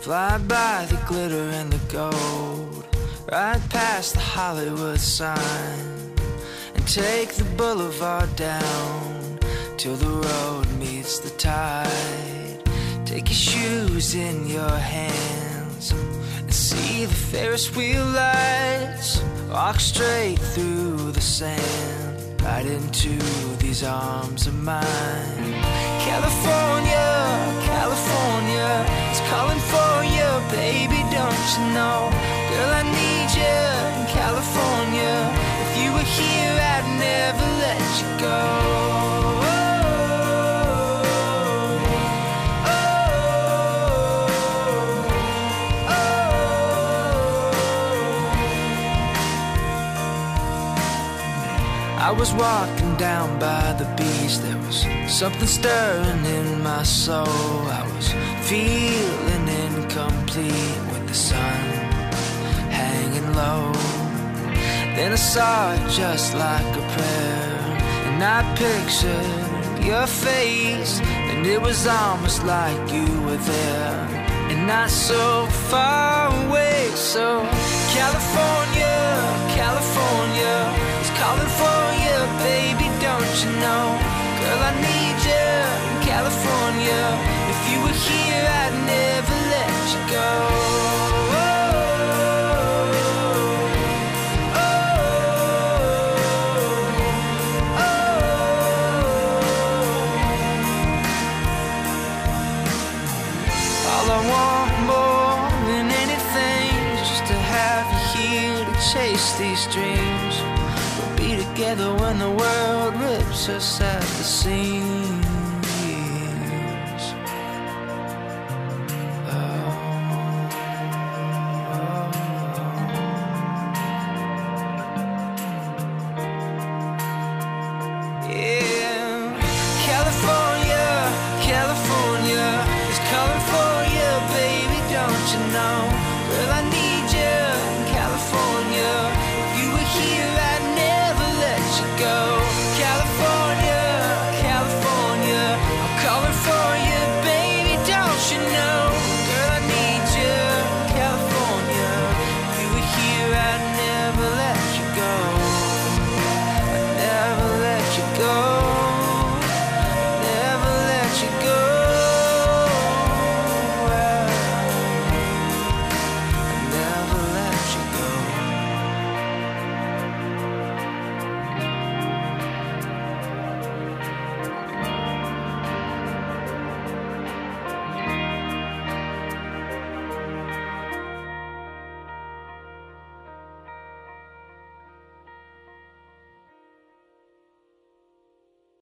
Fly by the glitter and the gold, right past the Hollywood sign, and take the boulevard down till the road meets the tide. Take your shoes in your hands and see the Ferris wheel lights. Walk straight through the sand, right into these arms of mine. California, California, it's calling for you, baby, don't you know? Girl, I need you in California. If you were here, I'd never let you go. I was walking down by the beach. There was something stirring in my soul. I was feeling incomplete with the sun hanging low. Then I saw it just like a prayer, and I pictured your face, and it was almost like you were there and not so far away. So California, California, it's calling for you, baby, don't you know? Girl, I need you in California. If you were here, I'd never let you go. All I want more than anything is just to have you here to chase these dreams. We'll be together when the world rips us at the seams.